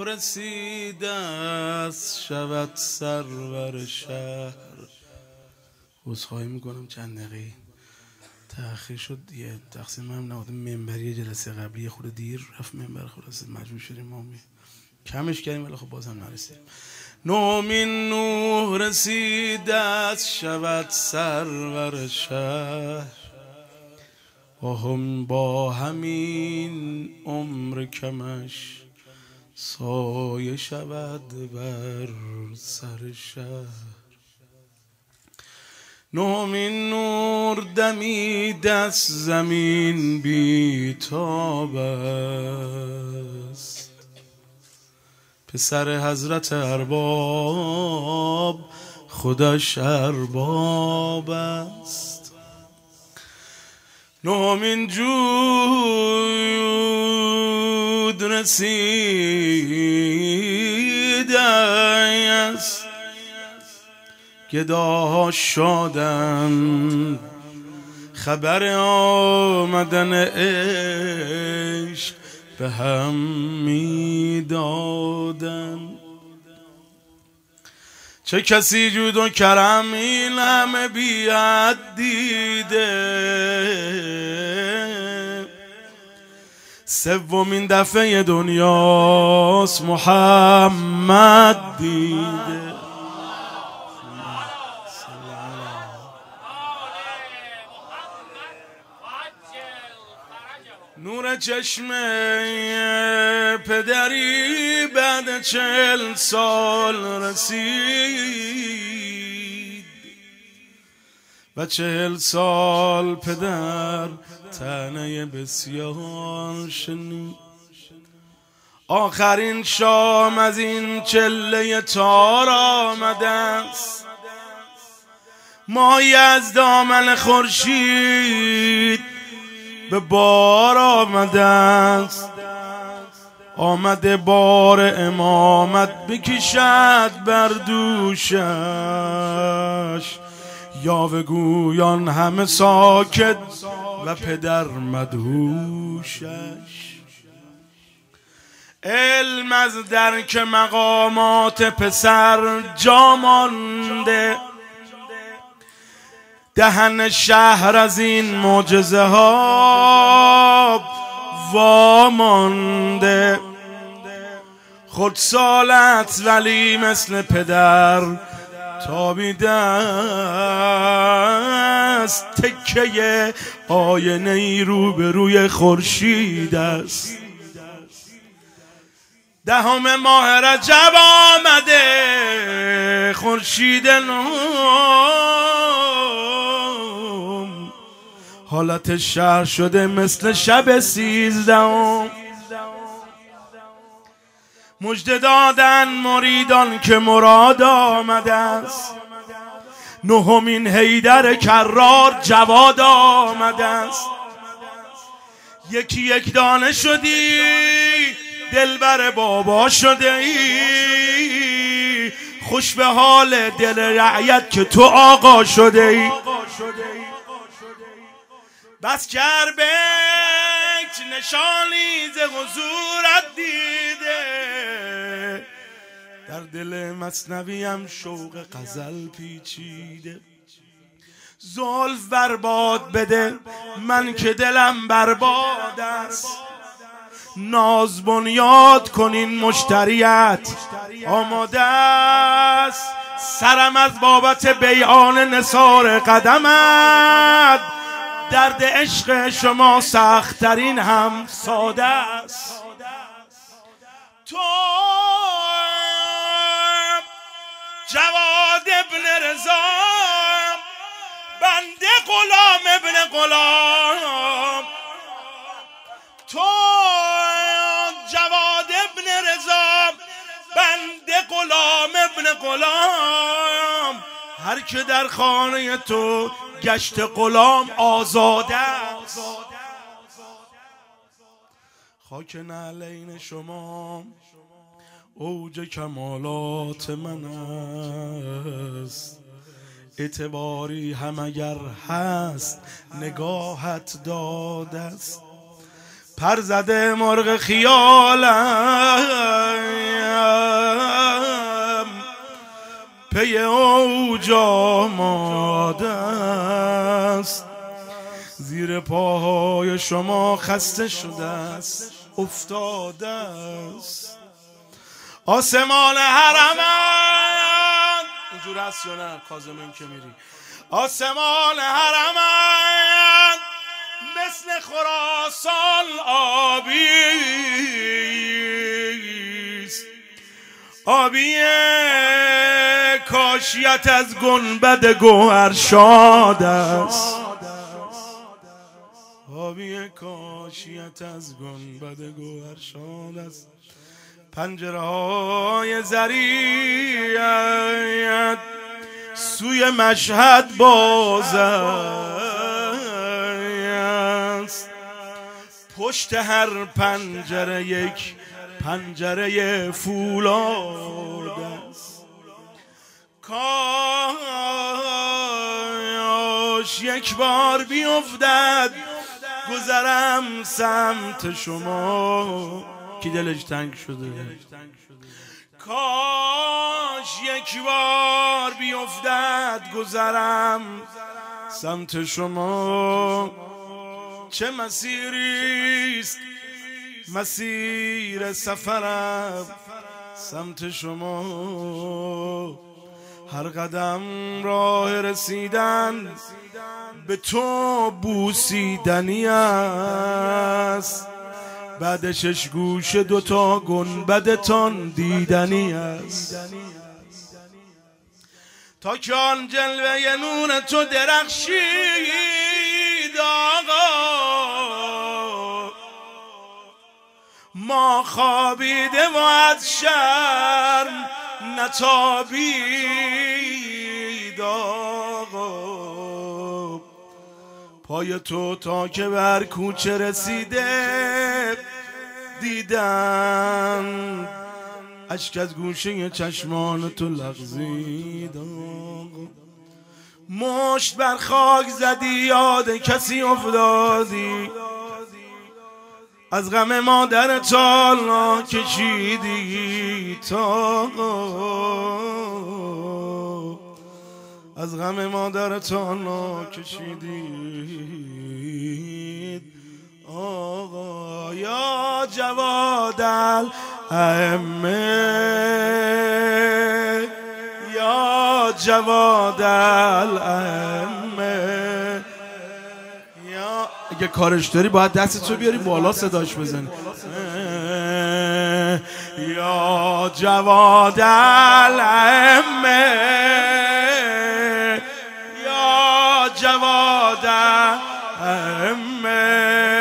رسیده است شود سرور شهر. عذرخواهی میکنم چند دقیقه تأخیر شد، یه تقسیم هم نبود. منبری جلسه قبلی خود دیر رفت منبر، خلاصه مجبور شدیم ما کمش کردیم، ولی خب بازم نرسیدیم. نومین نوح رسیده است شود سرور شهر، با همین عمر کمش سایه شود بر سر شهر. نومین نور دمید از زمین بی‌تاب است، پسر حضرت ارباب خودش ارباب است. نومین جود رسیده است، گداها شادند خبر آمدن عشق به هم میدادند. چه کسی جود و کرم این همه بیاد دیده، سومین دفعه دنیاست محمد دیده. نور چشم پدری بعد 40 سال رسید و 40 سال پدر طعنه بسیار شنید. آخرین شام از این چله تار آمده است، ماهی از دامن خورشید به بار آمده است. آمده بار امامت بکشد بر دوشش، یاوه گویان همه ساکت و پدر مدهوشش. علم از درک مقامات پسر جا مانده، دهن شهر از این معجزه ها وامانده. خود سالت ولی مثل پدر تابیده است، تکه آینه ای روبروی خورشید است. 10 ماه رجب آمده خورشید نهم، حالت شهر شده مثل شب 13. مژده دادن مریدان که مراد آمده است، 9مین حیدر کرار جواد آمده است. یکی یک دانه شدی دلبر بابا شده ای، خوش به حال دل رعیت که تو آقا شده ای. بس کربک نشانی ز حضورت دیده، در دل مثنویم شوق غزل پیچیده. زلف برباد بده من که دلم برباد است، ناز بنیاد کنین مشتریت آماده است. سرم از بابت بیعان نثار قدمت، درد عشق شما سخت‌ترین هم ساده است. تو جواد ابن رضا بنده غلام ابن غلام، تو جواد ابن رضا بنده غلام ابن غلام، هر که در خانه تو گشت غلام آزاده است. خاک نعلین شما اوج کمالات من است، اعتباری هم اگر هست نگاهت داده است. پر زده مرغ خیالم پی اوج آماده است، زیر پاهای شما خسته شده است، افتاده است. آسمان حرمت اینجور هست یا نه؟ کاظم که میری آسمان حرمت مثل خراسان آبیست، آبی کاشیت از گنبد گوهر شاد است، آبی کاشیت از گنبد گوهر شاد است. پنجره های زریعت سوی مشهد باز است، پشت هر پنجره یک پنجره فولاد است. کاش یک بار بیفتد گذرم سمت شما. کی دلش تنگ شده؟ کاش یک بار بیفتد گذرم سمت شما. چه مسیریست مسیر سفرم سمت شما، هر قدم راه رسیدن به تو بوسیدنی است، بعد شش گوش دوتا گنبدتان دیدنی است. تا که آن جلوه نور تو درخشید آقا، ما خوابیده و از شرم نتابید آقا. پای تو تا که بر کوچه رسیده دیدم، اشک از گوشه چشمان تو لغزید آقا. مشت بر خاک زدی یاد کسی افتادی، از غم مادر تا کشیدی تا، از غم مادر تا کشیدی آقا. یا جواد الائمه، یا جواد الائمه، اگه کارش داری باید دستتو بیاری بالا صداش بزنی. یا جواد الائمه، یا جواد الائمه،